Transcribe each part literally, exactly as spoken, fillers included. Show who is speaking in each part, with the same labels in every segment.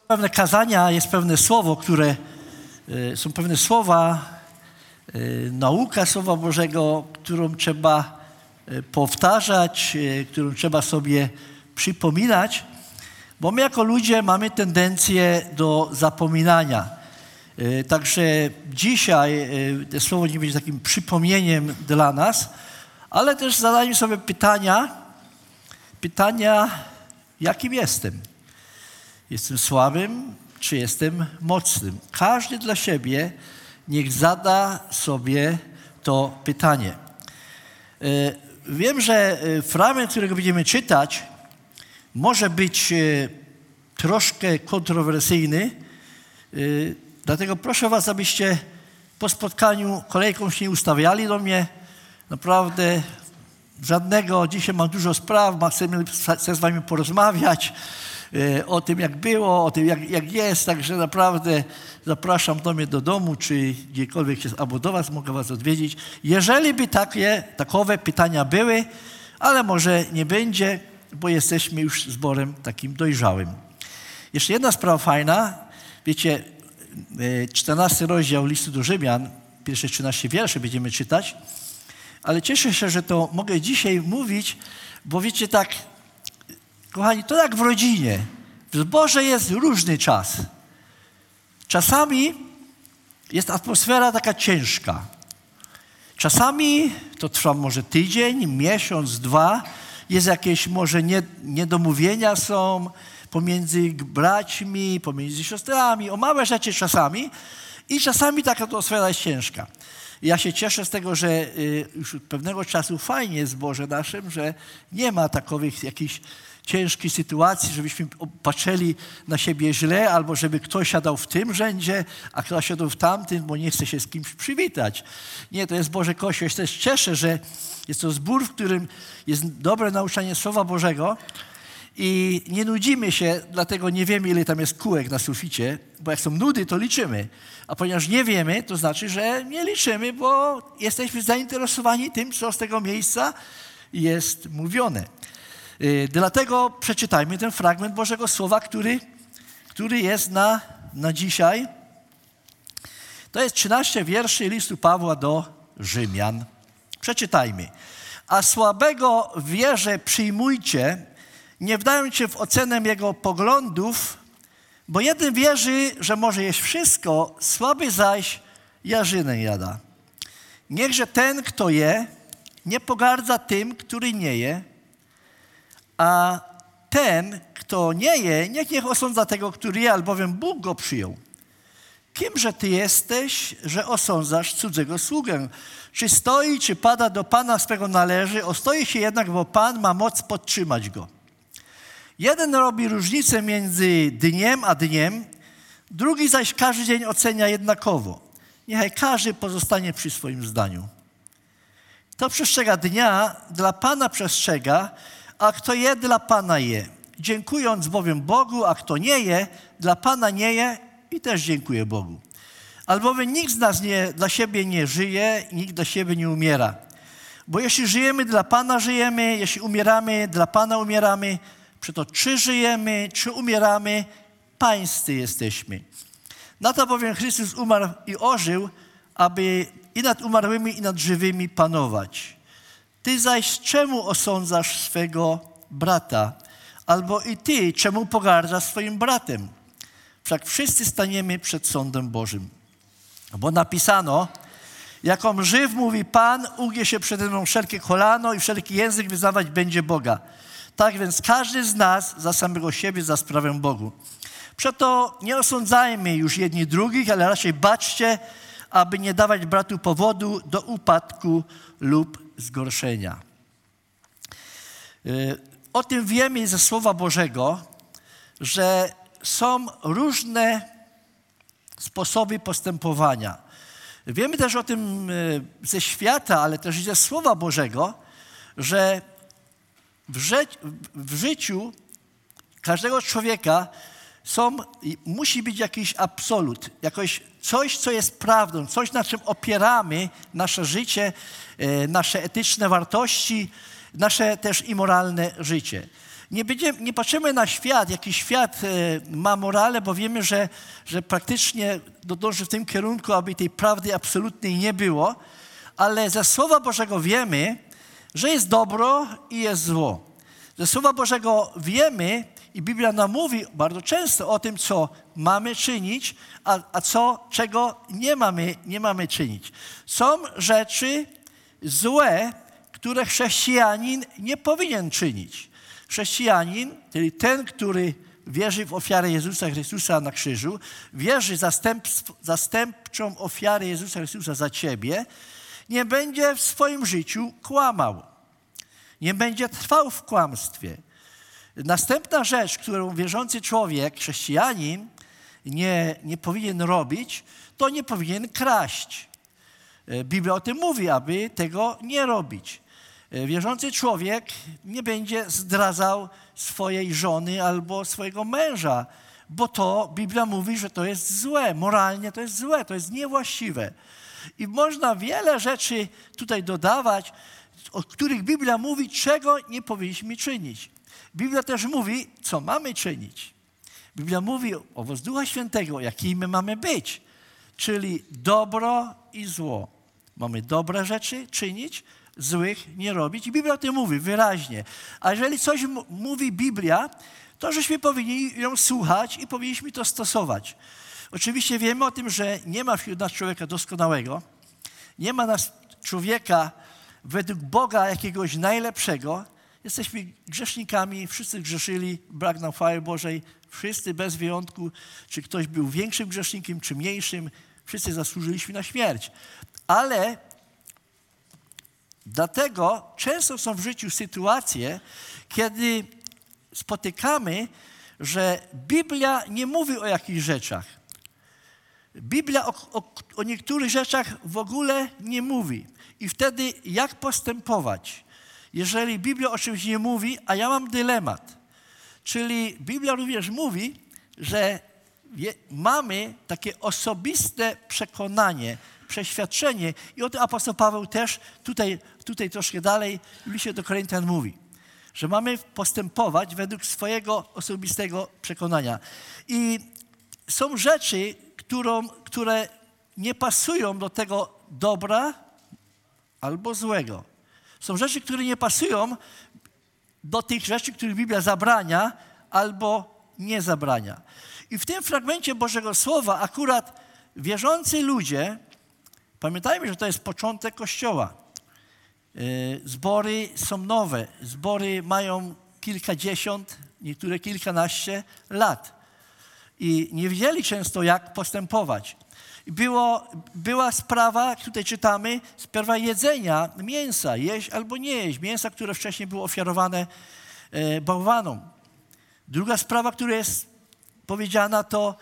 Speaker 1: Pewne kazania, jest pewne słowo, które są pewne słowa, nauka Słowa Bożego, którą trzeba powtarzać, którą trzeba sobie przypominać, bo my jako ludzie mamy tendencję do zapominania. Także dzisiaj to słowo nie będzie takim przypomnieniem dla nas, ale też zadajmy sobie pytania, pytania, jakim jestem? Jestem słabym, czy jestem mocnym? Każdy dla siebie niech zada sobie to pytanie. Wiem, że fragment, którego będziemy czytać, może być troszkę kontrowersyjny, dlatego proszę was, abyście po spotkaniu kolejką się nie ustawiali do mnie. Naprawdę żadnego, dzisiaj mam dużo spraw, chcę, chcę z wami porozmawiać o tym, jak było, o tym, jak, jak jest, także naprawdę zapraszam do mnie do domu, czy gdziekolwiek jest, albo do was, mogę was odwiedzić. Jeżeli by takie, takowe pytania były, ale może nie będzie, bo jesteśmy już zborem takim dojrzałym. Jeszcze jedna sprawa fajna, wiecie, czternasty rozdział listu do Rzymian, pierwsze trzynaście wierszy będziemy czytać, ale cieszę się, że to mogę dzisiaj mówić, bo wiecie tak, kochani, to jak w rodzinie. W zborze jest różny czas. Czasami jest atmosfera taka ciężka. Czasami to trwa może tydzień, miesiąc, dwa. Jest jakieś może nie, niedomówienia są pomiędzy braćmi, pomiędzy siostrami, o małe rzeczy czasami. I czasami taka atmosfera jest ciężka. Ja się cieszę z tego, że już od pewnego czasu fajnie jest w zborze naszym, że nie ma takowych jakichś ciężkiej sytuacji, żebyśmy patrzyli na siebie źle, albo żeby ktoś siadał w tym rzędzie, a ktoś siadał w tamtym, bo nie chce się z kimś przywitać. Nie, to jest Boże Kościół. Ja się też cieszę, że jest to zbór, w którym jest dobre nauczanie Słowa Bożego i nie nudzimy się, dlatego nie wiemy, ile tam jest kółek na suficie, bo jak są nudy, to liczymy. A ponieważ nie wiemy, to znaczy, że nie liczymy, bo jesteśmy zainteresowani tym, co z tego miejsca jest mówione. Dlatego przeczytajmy ten fragment Bożego Słowa, który, który jest na, na dzisiaj. To jest trzynaście wierszy listu Pawła do Rzymian. Przeczytajmy. A słabego w wierze przyjmujcie, nie wdając się w ocenę jego poglądów, bo jeden wierzy, że może jeść wszystko, słaby zaś jarzynę jada. Niechże ten, kto je, nie pogardza tym, który nie je, a ten, kto nie je, niech niech osądza tego, który je, albowiem Bóg go przyjął. Kimże ty jesteś, że osądzasz cudzego sługę? Czy stoi, czy pada, do Pana swego należy, ostoi się jednak, bo Pan ma moc podtrzymać go. Jeden robi różnicę między dniem a dniem, drugi zaś każdy dzień ocenia jednakowo. Niechaj każdy pozostanie przy swoim zdaniu. Kto przestrzega dnia, dla Pana przestrzega, a kto je, dla Pana je. Dziękując bowiem Bogu, a kto nie je, dla Pana nie je i też dziękuję Bogu. Albowiem nikt z nas nie, dla siebie nie żyje, nikt dla siebie nie umiera. Bo jeśli żyjemy, dla Pana żyjemy, jeśli umieramy, dla Pana umieramy. Przeto czy żyjemy, czy umieramy, pańscy jesteśmy. Na to bowiem Chrystus umarł i ożył, aby i nad umarłymi, i nad żywymi panować. Ty zaś czemu osądzasz swego brata? Albo i ty czemu pogardzasz swoim bratem? Wszak wszyscy staniemy przed sądem Bożym. Bo napisano, jakom żyw mówi Pan, ugnie się przede mną wszelkie kolano i wszelki język wyznawać będzie Boga. Tak więc każdy z nas za samego siebie, za sprawę Bogu. Przeto nie osądzajmy już jedni drugich, ale raczej baczcie, aby nie dawać bratu powodu do upadku lub zgorszenia. O tym wiemy ze Słowa Bożego, że są różne sposoby postępowania. Wiemy też o tym ze świata, ale też i ze Słowa Bożego, że w, ży- w życiu każdego człowieka są, musi być jakiś absolut, jakoś coś, co jest prawdą, coś, na czym opieramy nasze życie, nasze etyczne wartości, nasze też i moralne życie. Nie, będziemy, nie patrzymy na świat, jaki świat ma morale, bo wiemy, że, że praktycznie dąży w tym kierunku, aby tej prawdy absolutnej nie było, ale ze Słowa Bożego wiemy, że jest dobro i jest zło. Ze Słowa Bożego wiemy i Biblia nam mówi bardzo często o tym, co mamy czynić, a, a co, czego nie mamy, nie mamy czynić. Są rzeczy złe, które chrześcijanin nie powinien czynić. Chrześcijanin, czyli ten, który wierzy w ofiarę Jezusa Chrystusa na krzyżu, wierzy w zastępczą ofiarę Jezusa Chrystusa za ciebie, nie będzie w swoim życiu kłamał. Nie będzie trwał w kłamstwie. Następna rzecz, którą wierzący człowiek, chrześcijanin, nie, nie powinien robić, to nie powinien kraść. Biblia o tym mówi, aby tego nie robić. Wierzący człowiek nie będzie zdradzał swojej żony albo swojego męża, bo to Biblia mówi, że to jest złe. Moralnie to jest złe, to jest niewłaściwe. I można wiele rzeczy tutaj dodawać, o których Biblia mówi, czego nie powinniśmy czynić. Biblia też mówi, co mamy czynić. Biblia mówi o owoc Ducha Świętego, jakimi my mamy być, czyli dobro i zło. Mamy dobre rzeczy czynić, złych nie robić. I Biblia o tym mówi wyraźnie. A jeżeli coś m- mówi Biblia, to żeśmy powinni ją słuchać i powinniśmy to stosować. Oczywiście wiemy o tym, że nie ma wśród nas człowieka doskonałego. Nie ma nas człowieka według Boga jakiegoś najlepszego. Jesteśmy grzesznikami, wszyscy grzeszyli, brak nam chwały Bożej. Wszyscy bez wyjątku, czy ktoś był większym grzesznikiem, czy mniejszym. Wszyscy zasłużyliśmy na śmierć. Ale dlatego często są w życiu sytuacje, kiedy spotykamy, że Biblia nie mówi o jakichś rzeczach. Biblia o, o, o niektórych rzeczach w ogóle nie mówi. I wtedy jak postępować, jeżeli Biblia o czymś nie mówi, a ja mam dylemat. Czyli Biblia również mówi, że je, mamy takie osobiste przekonanie, przeświadczenie i o tym apostoł Paweł też tutaj, tutaj troszkę dalej w liście do Koryntian mówi, że mamy postępować według swojego osobistego przekonania. I są rzeczy, którą, które nie pasują do tego dobra albo złego. Są rzeczy, które nie pasują do tych rzeczy, których Biblia zabrania albo nie zabrania. I w tym fragmencie Bożego Słowa akurat wierzący ludzie, pamiętajmy, że to jest początek Kościoła. Zbory są nowe. Zbory mają kilkadziesiąt, niektóre kilkanaście lat. I nie wiedzieli często, jak postępować. Było, była sprawa, tutaj czytamy, sprawa jedzenia mięsa, jeść albo nie jeść. Mięsa, które wcześniej było ofiarowane e, bałwanom. Druga sprawa, która jest powiedziana, to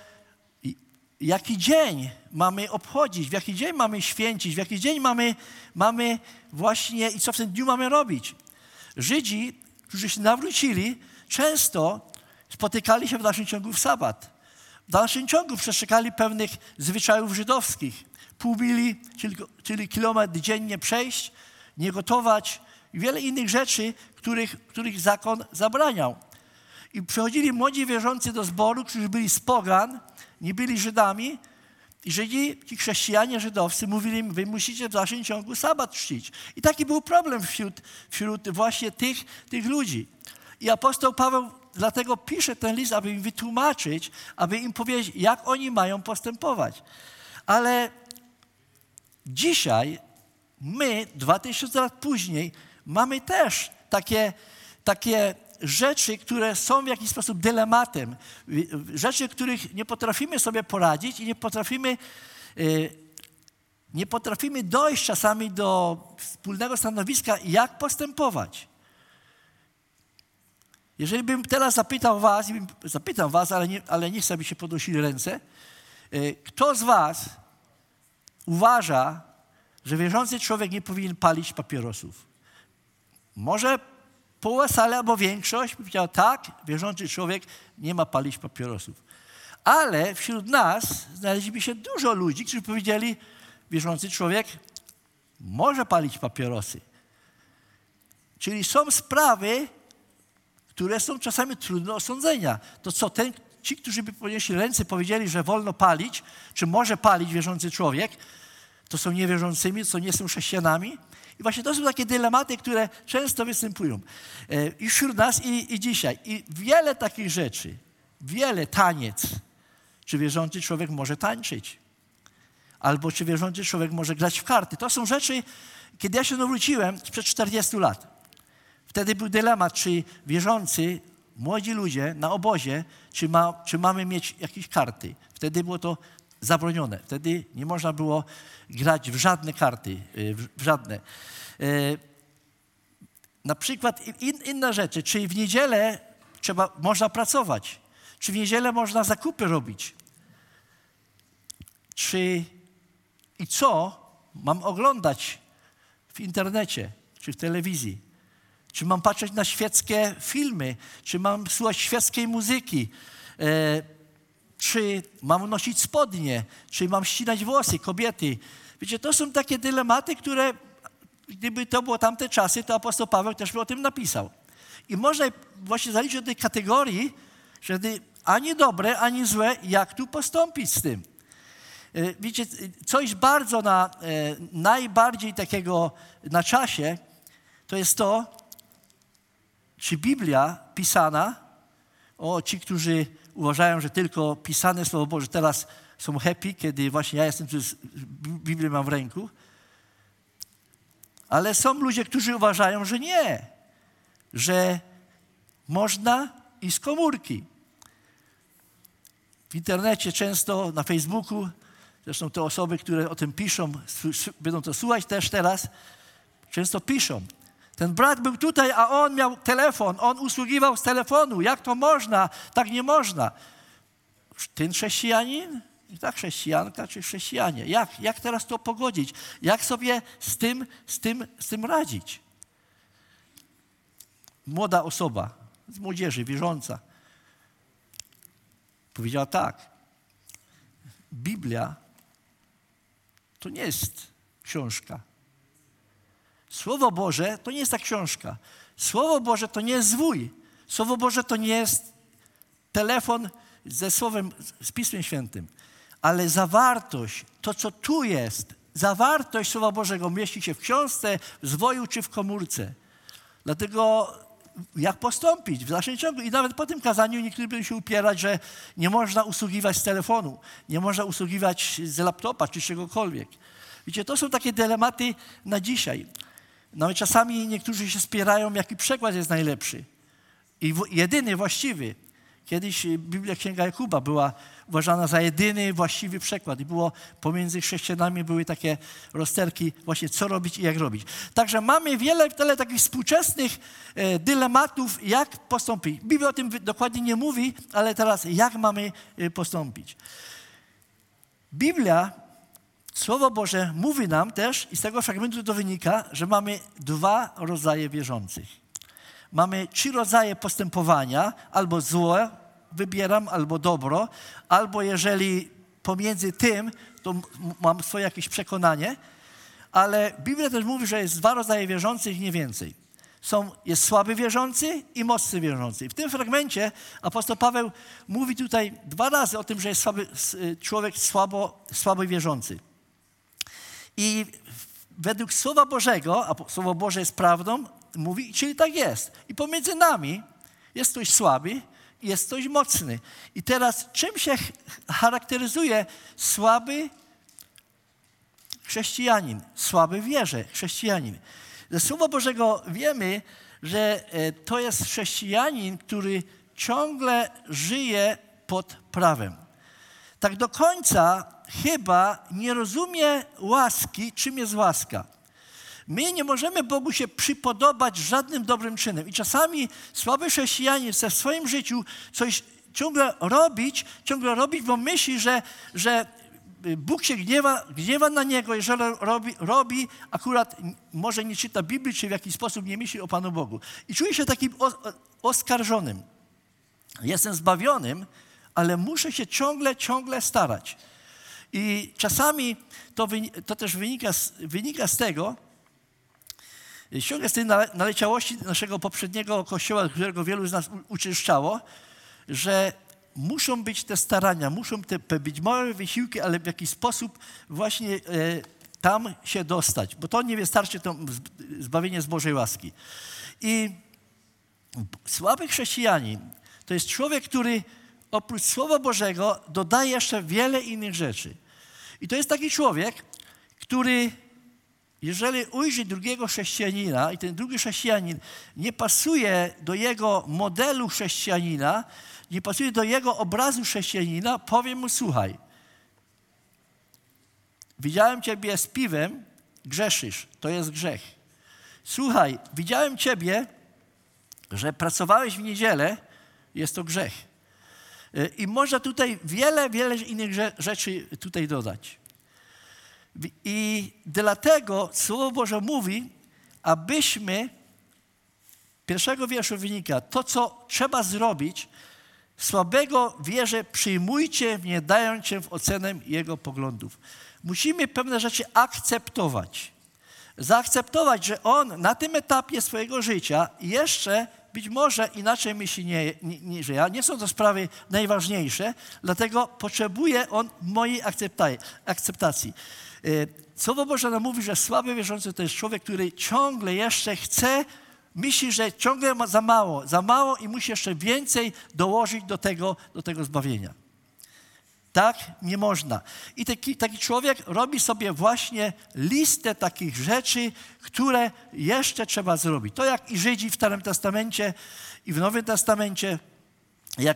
Speaker 1: jaki dzień mamy obchodzić, w jaki dzień mamy święcić, w jaki dzień mamy, mamy właśnie i co w tym dniu mamy robić. Żydzi, którzy się nawrócili, często spotykali się w dalszym ciągu w sabat. W dalszym ciągu przestrzegali pewnych zwyczajów żydowskich. Pół mili, czyli, czyli kilometr dziennie przejść, nie gotować i wiele innych rzeczy, których, których zakon zabraniał. I przychodzili młodzi wierzący do zboru, którzy byli z pogan, nie byli Żydami. I Żydzi, ci chrześcijanie żydowscy mówili im, wy musicie w dalszym ciągu sabat czcić. I taki był problem wśród, wśród właśnie tych, tych ludzi. I apostoł Paweł dlatego pisze ten list, aby im wytłumaczyć, aby im powiedzieć, jak oni mają postępować. Ale dzisiaj my, dwa tysiące lat później, mamy też takie, takie rzeczy, które są w jakiś sposób dylematem. Rzeczy, których nie potrafimy sobie poradzić i nie potrafimy, nie potrafimy dojść czasami do wspólnego stanowiska, jak postępować. Jeżeli bym teraz zapytał was, zapytam was, ale nie, ale nie chcę, aby się podnosili ręce, kto z was uważa, że wierzący człowiek nie powinien palić papierosów? Może połowa sali albo większość by powiedziała, tak, wierzący człowiek nie ma palić papierosów. Ale wśród nas znaleźliby się dużo ludzi, którzy powiedzieli, wierzący człowiek może palić papierosy. Czyli są sprawy, które są czasami trudne do osądzenia. To co, ten, ci, którzy by podnieśli ręce, powiedzieli, że wolno palić, czy może palić wierzący człowiek, to są niewierzącymi, co nie są chrześcijanami. I właśnie to są takie dylematy, które często występują i wśród nas, i, i dzisiaj. I wiele takich rzeczy, wiele taniec. Czy wierzący człowiek może tańczyć? Albo czy wierzący człowiek może grać w karty? To są rzeczy, kiedy ja się nawróciłem sprzed czterdziestu lat. Wtedy był dylemat, czy wierzący, młodzi ludzie na obozie, czy, ma, czy mamy mieć jakieś karty. Wtedy było to zabronione. Wtedy nie można było grać w żadne karty, w żadne. Na przykład in, inne rzeczy, czy w niedzielę trzeba, można pracować, czy w niedzielę można zakupy robić, czy i co mam oglądać w internecie, czy w telewizji, czy mam patrzeć na świeckie filmy, czy mam słuchać świeckiej muzyki, czy mam nosić spodnie, czy mam ścinać włosy, kobiety. Wiecie, to są takie dylematy, które, gdyby to było tamte czasy, to apostoł Paweł też by o tym napisał. I można właśnie zaliczyć do tej kategorii, że ani dobre, ani złe, jak tu postąpić z tym. Wiecie, coś bardzo na, najbardziej takiego na czasie, to jest to, czy Biblia pisana, o ci, którzy uważają, że tylko pisane Słowo Boże teraz są happy, kiedy właśnie ja jestem tu, Biblię mam w ręku. Ale są ludzie, którzy uważają, że nie. Że można i z komórki. W internecie często, na Facebooku, zresztą te osoby, które o tym piszą, będą to słuchać też teraz, często piszą. Ten brat był tutaj, a on miał telefon, on usługiwał z telefonu. Jak to można? Tak nie można. Ten chrześcijanin, ta chrześcijanka czy chrześcijanie. Jak, jak teraz to pogodzić? Jak sobie z tym, z tym, z tym radzić? Młoda osoba z młodzieży, wierząca, powiedziała tak. Biblia to nie jest książka. Słowo Boże to nie jest ta książka. Słowo Boże to nie jest zwój. Słowo Boże to nie jest telefon ze Słowem, z Pismem Świętym. Ale zawartość, to co tu jest, zawartość Słowa Bożego mieści się w książce, w zwoju czy w komórce. Dlatego jak postąpić w dalszym ciągu? I nawet po tym kazaniu niektórzy będą się upierać, że nie można usługiwać z telefonu, nie można usługiwać z laptopa czy czegokolwiek. Wiecie, to są takie dylematy na dzisiaj. No i czasami niektórzy się spierają, jaki przekład jest najlepszy i w, jedyny właściwy. Kiedyś Biblia Księga Jakuba była uważana za jedyny właściwy przekład i było pomiędzy chrześcijanami były takie rozterki właśnie co robić i jak robić. Także mamy wiele, wiele takich współczesnych e, dylematów, jak postąpić. Biblia o tym dokładnie nie mówi, ale teraz jak mamy e, postąpić. Biblia, Słowo Boże mówi nam też i z tego fragmentu to wynika, że mamy dwa rodzaje wierzących. Mamy trzy rodzaje postępowania, albo złe wybieram, albo dobro, albo jeżeli pomiędzy tym, to mam swoje jakieś przekonanie, ale Biblia też mówi, że jest dwa rodzaje wierzących, nie więcej. Są, jest słaby wierzący i mocny wierzący. I w tym fragmencie apostoł Paweł mówi tutaj dwa razy o tym, że jest słaby, człowiek słabo, słaby wierzący. I według Słowa Bożego, a Słowo Boże jest prawdą, mówi, czyli tak jest. I pomiędzy nami jest ktoś słaby i jest ktoś mocny. I teraz czym się charakteryzuje słaby chrześcijanin, słaby w wierze chrześcijanin? Ze Słowa Bożego wiemy, że to jest chrześcijanin, który ciągle żyje pod prawem. Tak do końca chyba nie rozumie łaski, czym jest łaska. My nie możemy Bogu się przypodobać żadnym dobrym czynem. I czasami słaby chrześcijanin chce w swoim życiu coś ciągle robić, ciągle robić, bo myśli, że, że Bóg się gniewa, gniewa na niego, jeżeli robi, robi, akurat może nie czyta Biblii, czy w jakiś sposób nie myśli o Panu Bogu. I czuje się takim oskarżonym. Jestem zbawionym, ale muszę się ciągle, ciągle starać. I czasami to, to też wynika z, wynika z tego, Ciągle z tej naleciałości naszego poprzedniego kościoła, którego wielu z nas uczyszczało, że muszą być te starania, muszą te, te być małe wysiłki, ale w jakiś sposób właśnie e, tam się dostać, bo to nie wystarczy to zbawienie z Bożej łaski. I słaby chrześcijanin to jest człowiek, który oprócz Słowa Bożego dodaje jeszcze wiele innych rzeczy. I to jest taki człowiek, który jeżeli ujrzy drugiego chrześcijanina i ten drugi chrześcijanin nie pasuje do jego modelu chrześcijanina, nie pasuje do jego obrazu chrześcijanina, powie mu, słuchaj, widziałem ciebie z piwem, grzeszysz, to jest grzech. Słuchaj, widziałem ciebie, że pracowałeś w niedzielę, jest to grzech. I można tutaj wiele, wiele innych rzeczy tutaj dodać. I dlatego Słowo Boże mówi, abyśmy, pierwszego wierszu wynika, to co trzeba zrobić, słabego wierze przyjmujcie, nie dając się w ocenę jego poglądów. Musimy pewne rzeczy akceptować. Zaakceptować, że on na tym etapie swojego życia jeszcze być może inaczej myśli nie, nie, niż ja. Nie są to sprawy najważniejsze, dlatego potrzebuje on mojej akceptacji. Słowo Boże nam mówi, że słaby wierzący to jest człowiek, który ciągle jeszcze chce, myśli, że ciągle ma za mało, za mało i musi jeszcze więcej dołożyć do tego, do tego zbawienia. Tak nie można. I taki, taki człowiek robi sobie właśnie listę takich rzeczy, które jeszcze trzeba zrobić. To jak i Żydzi w Starym Testamencie i w Nowym Testamencie, jak,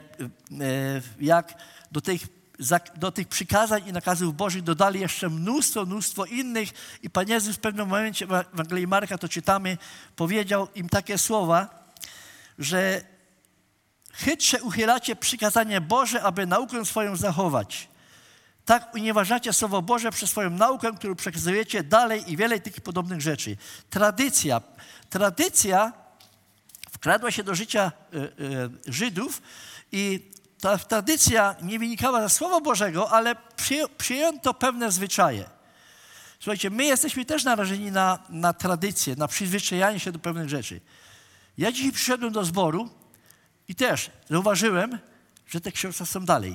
Speaker 1: jak do tych, do tych przykazań i nakazów Bożych dodali jeszcze mnóstwo, mnóstwo innych i Pan Jezus w pewnym momencie w Ewangelii Marka, to czytamy, powiedział im takie słowa, że chytrze uchylacie przykazanie Boże, aby naukę swoją zachować. Tak unieważniacie Słowo Boże przez swoją naukę, którą przekazujecie dalej i wiele tych podobnych rzeczy. Tradycja. Tradycja wkradła się do życia y, y, Żydów i ta tradycja nie wynikała ze Słowa Bożego, ale przyję, przyjęto pewne zwyczaje. Słuchajcie, my jesteśmy też narażeni na, na tradycję, na przyzwyczajanie się do pewnych rzeczy. Ja dzisiaj przyszedłem do zboru i też zauważyłem, że te księżyce są dalej.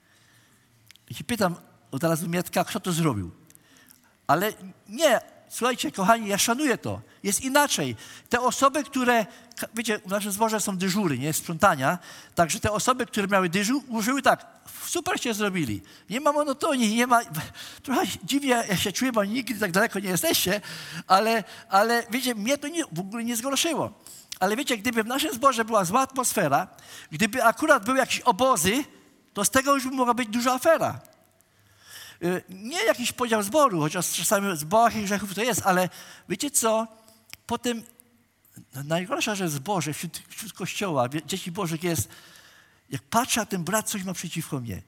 Speaker 1: I się pytam od razu Mietka, kto to zrobił. Ale nie, słuchajcie, kochani, ja szanuję to. Jest inaczej. Te osoby, które, wiecie, w naszym zborze są dyżury, nie, sprzątania, także te osoby, które miały dyżur, użyły tak, super się zrobili. Nie ma monotonii, nie ma, trochę dziwnie ja się czuję, bo nigdy tak daleko nie jesteście, ale, ale wiecie, mnie to nie, w ogóle nie zgorszyło. Ale wiecie, gdyby w naszym zborze była zła atmosfera, gdyby akurat były jakieś obozy, to z tego już by mogła być duża afera. Nie jakiś podział zboru, chociaż czasami zborach i grzechów to jest, ale wiecie co? Potem najgorsza rzecz w zborze, wśród, wśród Kościoła, dzieci Bożych jest, jak patrzę, a ten brat coś ma przeciwko mnie.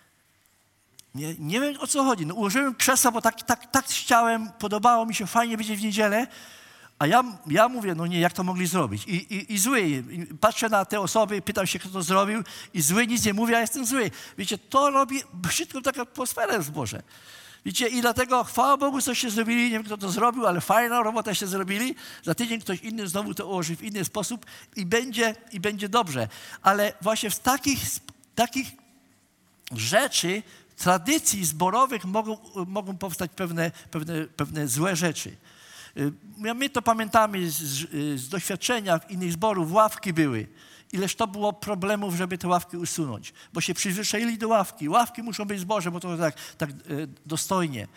Speaker 1: Nie, nie wiem, o co chodzi. No, ułożyłem krzesła, bo tak, tak, tak chciałem, podobało mi się, fajnie będzie w niedzielę, a ja, ja mówię, no nie, jak to mogli zrobić? I, i, i zły. I patrzę na te osoby, pytam się, kto to zrobił i zły nic nie mówi, a jestem zły. Wiecie, to robi brzydką taką atmosferę w zborze. Wiecie, i dlatego chwała Bogu, coś się zrobili, nie wiem, kto to zrobił, ale fajna robota się zrobili. Za tydzień ktoś inny znowu to ułoży w inny sposób i będzie, i będzie dobrze. Ale właśnie z takich, takich rzeczy, tradycji zborowych mogą, mogą powstać pewne, pewne, pewne złe rzeczy. My to pamiętamy z, z doświadczenia w innych zborów, ławki były. Ileż to było problemów, żeby te ławki usunąć, bo się przyzwyczaili do ławki. Ławki muszą być w zborze, bo to tak, tak e, dostojnie.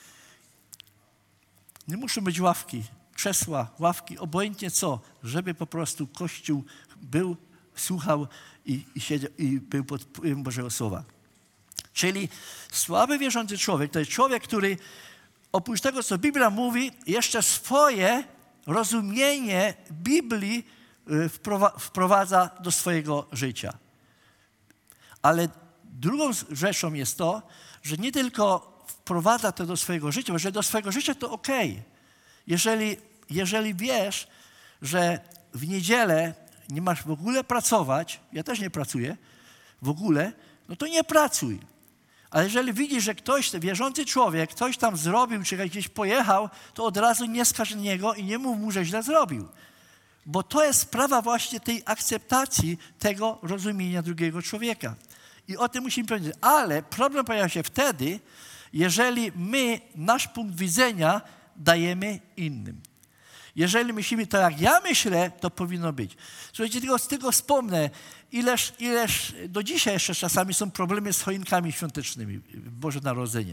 Speaker 1: Nie muszą być ławki, krzesła, ławki, obojętnie co, żeby po prostu Kościół był, słuchał i, i, siedział, i był pod wpływem Bożego Słowa. Czyli słaby wierzący człowiek to jest człowiek, który oprócz tego, co Biblia mówi, jeszcze swoje rozumienie Biblii wprowadza do swojego życia. Ale drugą rzeczą jest to, że nie tylko wprowadza to do swojego życia, bo że do swojego życia to okej. Okay. Jeżeli, jeżeli wiesz, że w niedzielę nie masz w ogóle pracować, ja też nie pracuję w ogóle, no to nie pracuj. Ale jeżeli widzisz, że ktoś, wierzący człowiek, ktoś tam zrobił, czy gdzieś pojechał, to od razu nie skaż na niego i nie mów mu, że źle zrobił. Bo to jest sprawa właśnie tej akceptacji tego rozumienia drugiego człowieka. I o tym musimy powiedzieć. Ale problem pojawia się wtedy, jeżeli my nasz punkt widzenia dajemy innym. Jeżeli myślimy to, jak ja myślę, to powinno być. Słuchajcie, tylko z tego wspomnę, ileż, ileż do dzisiaj jeszcze czasami są problemy z choinkami świątecznymi w Boże Narodzenie.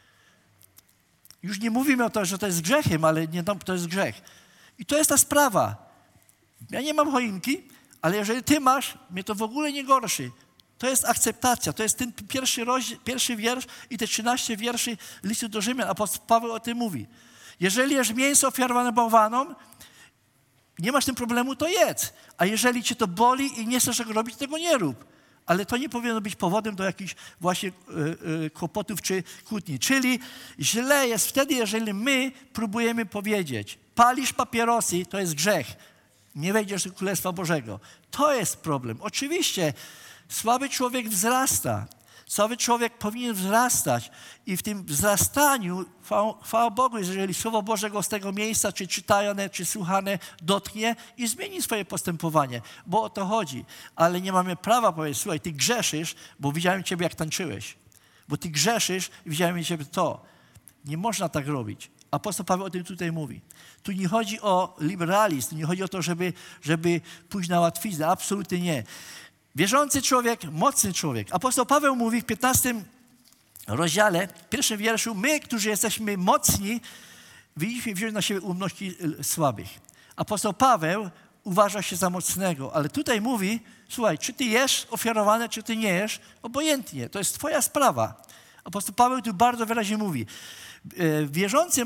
Speaker 1: Już nie mówimy o to, że to jest grzechem, ale nie, to jest grzech. I to jest ta sprawa. Ja nie mam choinki, ale jeżeli ty masz, mnie to w ogóle nie gorszy. To jest akceptacja, to jest ten pierwszy, rozdział, pierwszy wiersz i te trzynaście wierszy listu do Rzymian. Apostoł Paweł o tym mówi. Jeżeli jesz mięso ofiarowane bałwanom, nie masz tym problemu, to jedz. A jeżeli cię to boli i nie chcesz tego robić, tego nie rób. Ale to nie powinno być powodem do jakichś właśnie y, y, kłopotów czy kłótni. Czyli źle jest wtedy, jeżeli my próbujemy powiedzieć, palisz papierosy, to jest grzech. Nie wejdziesz do Królestwa Bożego. To jest problem. Oczywiście słaby człowiek wzrasta. Słaby człowiek powinien wzrastać i w tym wzrastaniu, chwała Bogu, jeżeli Słowo Boże go z tego miejsca, czy czytane, czy słuchane, dotknie i zmieni swoje postępowanie, bo o to chodzi. Ale nie mamy prawa powiedzieć, słuchaj, ty grzeszysz, bo widziałem ciebie, jak tańczyłeś. Bo ty grzeszysz i widziałem ciebie to. Nie można tak robić. Apostoł Paweł o tym tutaj mówi. Tu nie chodzi o liberalizm, tu nie chodzi o to, żeby, żeby pójść na łatwiznę. Absolutnie nie. Wierzący człowiek, mocny człowiek. Apostoł Paweł mówi w piętnastym rozdziale, w pierwszym wierszu, my, którzy jesteśmy mocni, winniśmy wziąć na siebie ułomności słabych. Apostoł Paweł uważa się za mocnego, ale tutaj mówi, słuchaj, czy ty jesz ofiarowane, czy ty nie jesz, obojętnie, to jest twoja sprawa. Apostoł Paweł tu bardzo wyraźnie mówi, wierzący,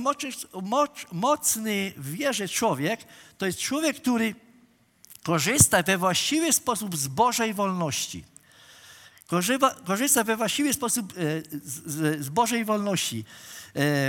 Speaker 1: mocny w wierze człowiek, to jest człowiek, który korzysta we właściwy sposób z Bożej wolności. Korzywa, korzysta we właściwy sposób e, z, z Bożej wolności. E,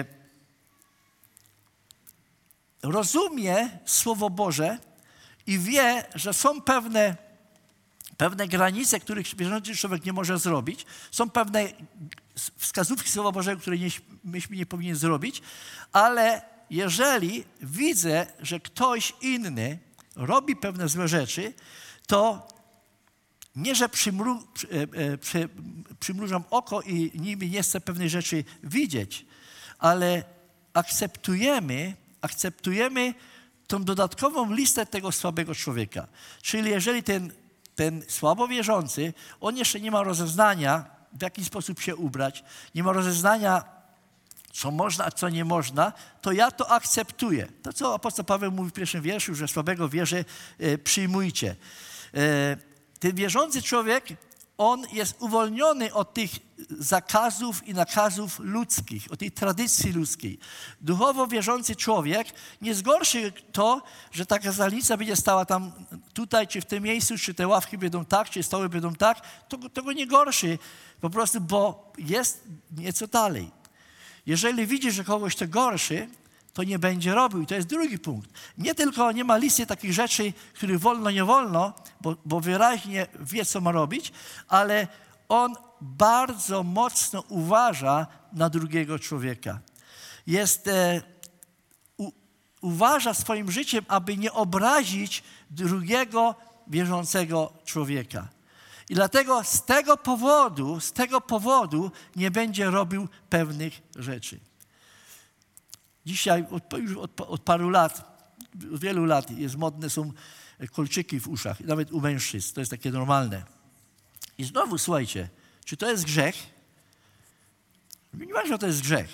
Speaker 1: rozumie Słowo Boże i wie, że są pewne, pewne granice, których wierzący człowiek nie może zrobić. Są pewne wskazówki Słowa Bożego, które nie, myśmy nie powinni zrobić, ale jeżeli widzę, że ktoś inny robi pewne złe rzeczy, to nie, że przymru, przy, e, przy, przymrużam oko i nimi nie chcę pewnej rzeczy widzieć, ale akceptujemy, akceptujemy tą dodatkową listę tego słabego człowieka. Czyli jeżeli ten, ten słabo wierzący, on jeszcze nie ma rozeznania, w jaki sposób się ubrać, nie ma rozeznania, co można, a co nie można, to ja to akceptuję. To, co apostoł Paweł mówi w pierwszym wierszu, że słabego wierze e, przyjmujcie. E, ten wierzący człowiek, on jest uwolniony od tych zakazów i nakazów ludzkich, od tej tradycji ludzkiej. Duchowo wierzący człowiek nie zgorszy to, że ta kazalnica będzie stała tam tutaj, czy w tym miejscu, czy te ławki będą tak, czy stoły będą tak. To, to go nie gorszy po prostu, bo jest nieco dalej. Jeżeli widzisz, że kogoś to gorszy, to nie będzie robił. I to jest drugi punkt. Nie tylko nie ma listy takich rzeczy, których wolno, nie wolno, bo, bo wyraźnie wie, co ma robić, ale on bardzo mocno uważa na drugiego człowieka. Jest, e, u, uważa swoim życiem, aby nie obrazić drugiego wierzącego człowieka. I dlatego z tego powodu, z tego powodu nie będzie robił pewnych rzeczy. Dzisiaj, od, już od, od paru lat, od wielu lat jest modne, są kolczyki w uszach, nawet u mężczyzn. To jest takie normalne. I znowu, słuchajcie, czy to jest grzech? Nie wiem, że to jest grzech.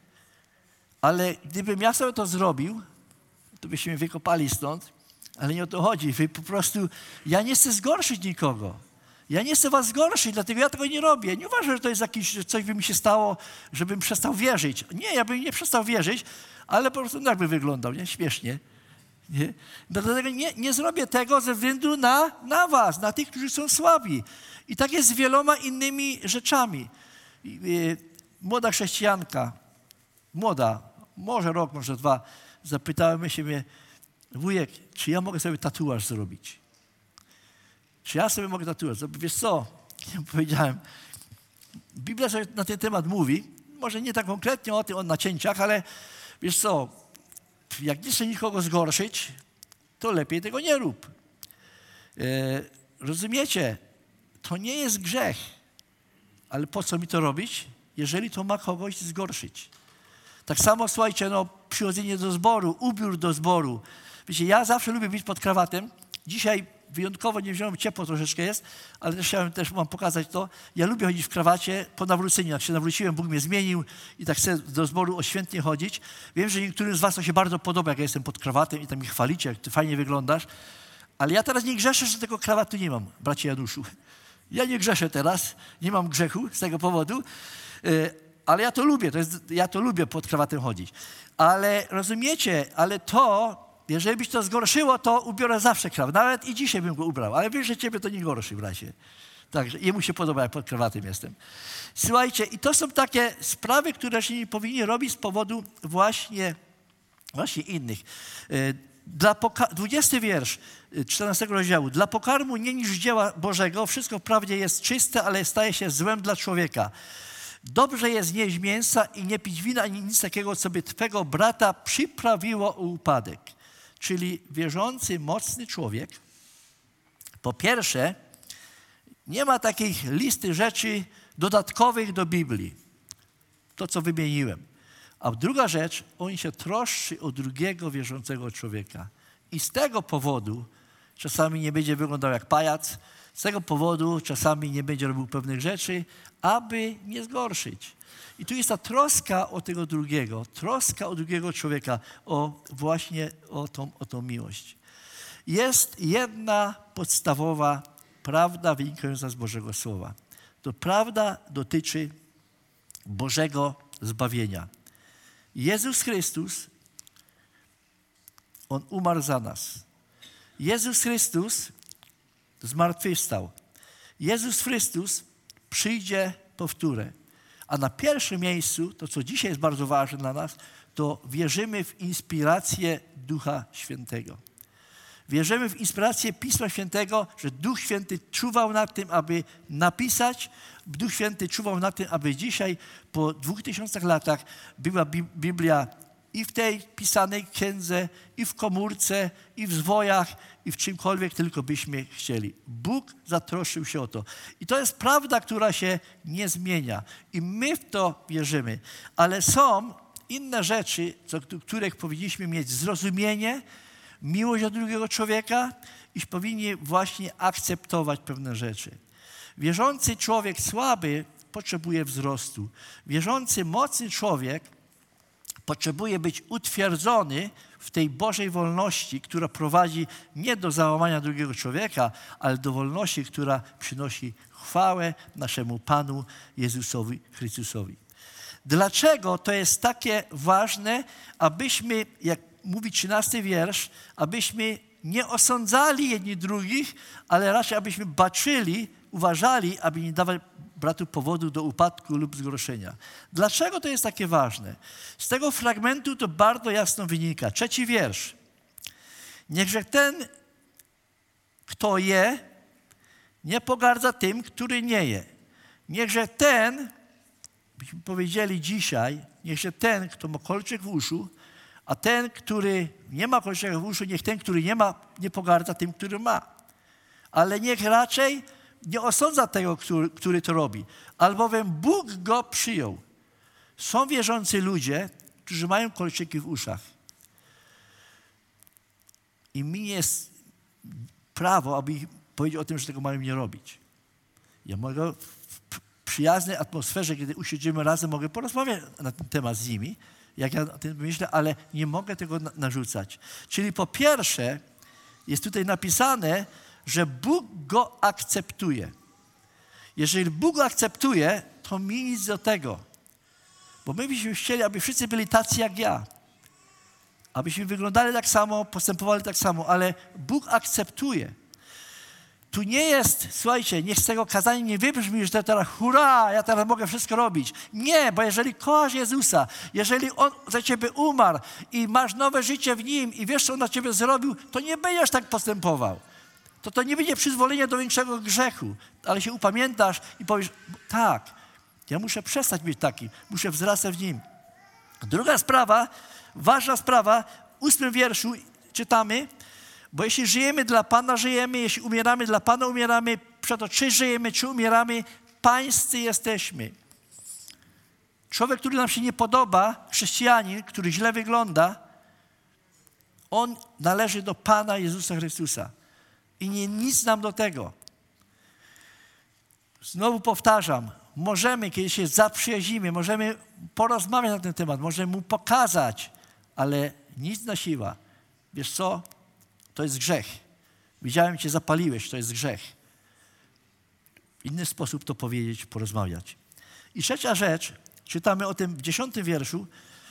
Speaker 1: Ale gdybym ja sobie to zrobił, to byśmy mnie wykopali stąd, ale nie o to chodzi. Wy po prostu, ja nie chcę zgorszyć nikogo. Ja nie chcę was zgorszyć, dlatego ja tego nie robię. Nie uważam, że to jest jakieś, że coś by mi się stało, żebym przestał wierzyć. Nie, ja bym nie przestał wierzyć, ale po prostu tak by wyglądał, nie? Śmiesznie. Nie? Dlatego nie, nie zrobię tego ze względu na, na was, na tych, którzy są słabi. I tak jest z wieloma innymi rzeczami. Młoda chrześcijanka, młoda, może rok, może dwa, zapytałem się mnie, wujek, czy ja mogę sobie tatuaż zrobić? Czy ja sobie mogę tatuaż zrobić? Wiesz co? Ja powiedziałem, Biblia sobie na ten temat mówi, może nie tak konkretnie o tym, o nacięciach, ale wiesz co, jak nie chcesz nikogo zgorszyć, to lepiej tego nie rób. E, rozumiecie? To nie jest grzech. Ale po co mi to robić, jeżeli to ma kogoś zgorszyć? Tak samo, słuchajcie, no, przychodzenie do zboru, ubiór do zboru. Wiecie, ja zawsze lubię być pod krawatem. Dzisiaj wyjątkowo nie wziąłem, ciepło troszeczkę jest, ale też chciałem też wam pokazać to. Ja lubię chodzić w krawacie po nawróceniu. Jak się nawróciłem, Bóg mnie zmienił i tak chcę do zboru oświętnie chodzić. Wiem, że niektórym z was to się bardzo podoba, jak ja jestem pod krawatem i tam mi chwalicie, jak ty fajnie wyglądasz. Ale ja teraz nie grzeszę, że tego krawatu nie mam, bracie Januszu. Ja nie grzeszę teraz, nie mam grzechu z tego powodu, ale ja to lubię, to jest, ja to lubię pod krawatem chodzić. Ale rozumiecie, ale to, jeżeli byś to zgorszyło, to ubiorę zawsze krawat. Nawet i dzisiaj bym go ubrał, ale wiesz, że ciebie to nie gorszy, bracie. Także jemu się podoba, jak pod krawatem jestem. Słuchajcie, i to są takie sprawy, które się nie powinni robić z powodu właśnie, właśnie innych. Dla poka- dwudziesty wiersz czternastego rozdziału. Dla pokarmu nie niż dzieła Bożego, wszystko wprawdzie jest czyste, ale staje się złem dla człowieka. Dobrze jest nie jeść mięsa i nie pić wina, ani nic takiego, co by twego brata przyprawiło o upadek. Czyli wierzący, mocny człowiek, po pierwsze, nie ma takich listy rzeczy dodatkowych do Biblii. To, co wymieniłem. A druga rzecz, on się troszczy o drugiego wierzącego człowieka. I z tego powodu czasami nie będzie wyglądał jak pajac, z tego powodu czasami nie będzie robił pewnych rzeczy, aby nie zgorszyć. I tu jest ta troska o tego drugiego, troska o drugiego człowieka, o właśnie o tą, o tą miłość. Jest jedna podstawowa prawda wynikająca z Bożego Słowa. To prawda dotyczy Bożego zbawienia. Jezus Chrystus, On umarł za nas. Jezus Chrystus zmartwychwstał. Jezus Chrystus przyjdzie powtórę. A na pierwszym miejscu, to co dzisiaj jest bardzo ważne dla nas, to wierzymy w inspirację Ducha Świętego. Wierzymy w inspirację Pisma Świętego, że Duch Święty czuwał nad tym, aby napisać. Duch Święty czuwał nad tym, aby dzisiaj, po dwóch tysiącach latach, była Biblia i w tej pisanej księdze, i w komórce, i w zwojach, i w czymkolwiek tylko byśmy chcieli. Bóg zatroszczył się o to. I to jest prawda, która się nie zmienia. I my w to wierzymy. Ale są inne rzeczy, co, których powinniśmy mieć zrozumienie, miłość do drugiego człowieka, iż powinni właśnie akceptować pewne rzeczy. Wierzący człowiek słaby potrzebuje wzrostu. Wierzący mocny człowiek potrzebuje być utwierdzony w tej Bożej wolności, która prowadzi nie do załamania drugiego człowieka, ale do wolności, która przynosi chwałę naszemu Panu Jezusowi Chrystusowi. Dlaczego to jest takie ważne, abyśmy, jak mówi trzynasty wiersz, abyśmy nie osądzali jedni drugich, ale raczej abyśmy baczyli, uważali, aby nie dawać bratu powodu do upadku lub zgorszenia. Dlaczego to jest takie ważne? Z tego fragmentu to bardzo jasno wynika. Trzeci wiersz. Niechże ten, kto je, nie pogardza tym, który nie je. Niechże ten, byśmy powiedzieli dzisiaj, niechże ten, kto ma kolczyk w uszu, a ten, który nie ma kolczyka w uszu, niech ten, który nie ma, nie pogardza tym, który ma. Ale niech raczej nie osądza tego, który, który to robi, albowiem Bóg go przyjął. Są wierzący ludzie, którzy mają kolczyki w uszach. I mi nie jest prawo, aby ich powiedzieć o tym, że tego mają nie robić. Ja mogę w przyjaznej atmosferze, kiedy usiądziemy razem, mogę porozmawiać na ten temat z nimi, jak ja o tym myślę, ale nie mogę tego na- narzucać. Czyli po pierwsze, jest tutaj napisane, że Bóg go akceptuje. Jeżeli Bóg go akceptuje, to mi nic do tego. Bo my byśmy chcieli, aby wszyscy byli tacy jak ja. Abyśmy wyglądali tak samo, postępowali tak samo, ale Bóg akceptuje. Tu nie jest, słuchajcie, niech z tego kazania nie wybrzmi, że to teraz hurra, ja teraz mogę wszystko robić. Nie, bo jeżeli kochasz Jezusa, jeżeli On za ciebie umarł i masz nowe życie w Nim i wiesz, co On dla ciebie zrobił, to nie będziesz tak postępował. To to nie będzie przyzwolenie do większego grzechu, ale się upamiętasz i powiesz, tak, Ja muszę przestać być taki. Muszę wzrastać w Nim. Druga sprawa, ważna sprawa, w ósmym wierszu czytamy, bo jeśli żyjemy dla Pana, żyjemy, jeśli umieramy dla Pana, umieramy, przeto czy żyjemy, czy umieramy, pańscy jesteśmy. Człowiek, który nam się nie podoba, chrześcijanin, który źle wygląda, on należy do Pana Jezusa Chrystusa. I nie nic nam do tego. Znowu powtarzam, możemy, kiedy się zaprzyjaźnimy, możemy porozmawiać na ten temat, możemy mu pokazać, ale nic na siła. Wiesz co? To jest grzech. Widziałem cię, zapaliłeś, to jest grzech. W inny sposób to powiedzieć, porozmawiać. I trzecia rzecz, czytamy o tym w dziesiątym wierszu.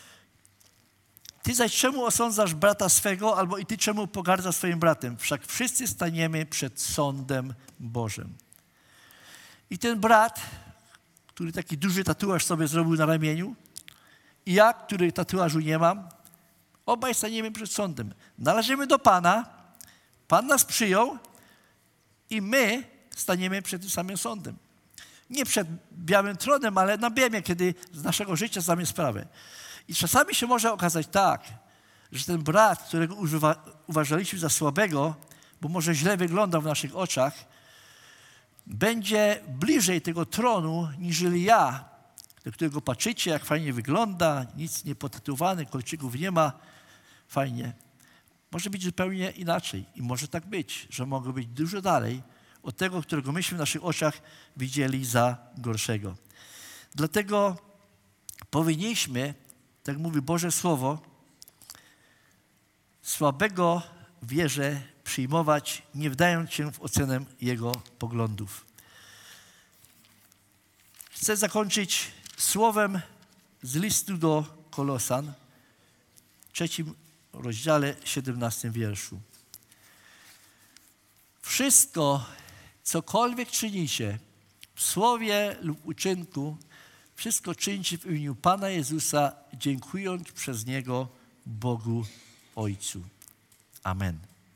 Speaker 1: Ty zaś czemu osądzasz brata swego, albo i ty czemu pogardzasz swoim bratem? Wszak wszyscy staniemy przed sądem Bożym. I ten brat, który taki duży tatuaż sobie zrobił na ramieniu, i ja, który tatuażu nie mam, obaj staniemy przed sądem. Należymy do Pana, Pan nas przyjął i my staniemy przed tym samym sądem. Nie przed białym tronem, ale na biemie, kiedy z naszego życia zdamy sprawę. I czasami się może okazać tak, że ten brat, którego używa, uważaliśmy za słabego, bo może źle wyglądał w naszych oczach, będzie bliżej tego tronu, niżeli ja, do którego patrzycie, jak fajnie wygląda, nic nie potatuowany, kolczyków nie ma, fajnie. Może być zupełnie inaczej i może tak być, że mogą być dużo dalej od tego, którego myśmy w naszych oczach widzieli za gorszego. Dlatego powinniśmy, tak mówi Boże Słowo, słabego w wierze przyjmować, nie wdając się w ocenę jego poglądów. Chcę zakończyć słowem z listu do Kolosan, w trzecim rozdziale, siedemnastym wierszu. Wszystko, cokolwiek czynicie, w słowie lub uczynku, wszystko czyńcie w imieniu Pana Jezusa, dziękując przez Niego Bogu Ojcu. Amen.